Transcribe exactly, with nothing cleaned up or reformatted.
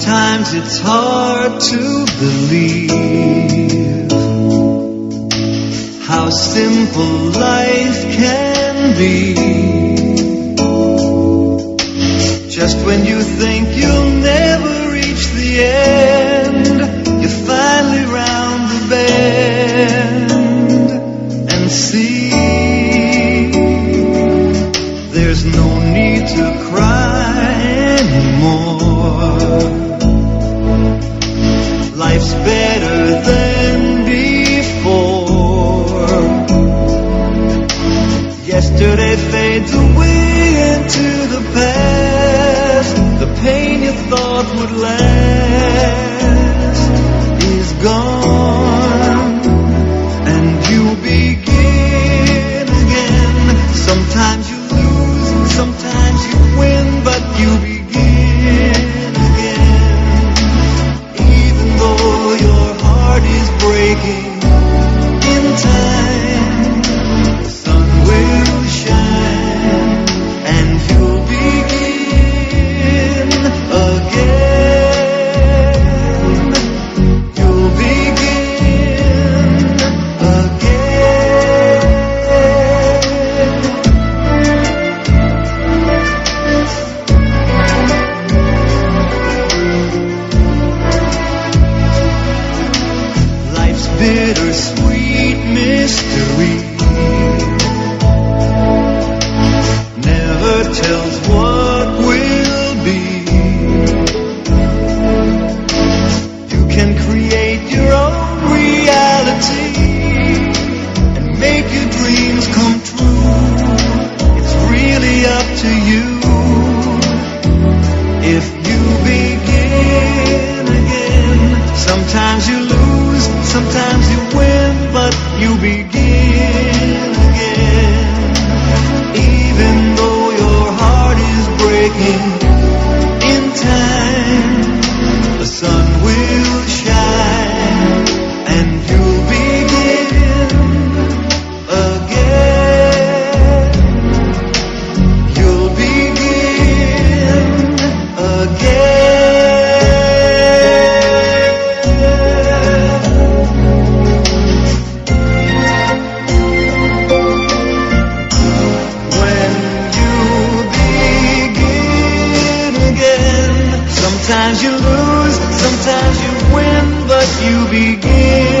Sometimes it's hard to believe how simple life can be. Just when you think you'll never reach the end, you finally round the bend and see there's no need to cry anymore. Life's better than before. Yesterday fades away into the past. The pain you thought would last is gone, and you begin again. Sometimes you lose, sometimes you win, but you begin again. Even though your heart is breaking, in time the sun will shine and you'll begin again. You'll begin again. Life's bittersweet mystery never tells what will be. You can create your own reality and make your dreams come true. It's really up to you. If you begin again, sometimes you lose, sometimes you win, but you begin again. Even though your heart is breaking, in time the sun will shine and you'll begin again. You'll begin again. When you begin again, sometimes you lose, sometimes you win, but you begin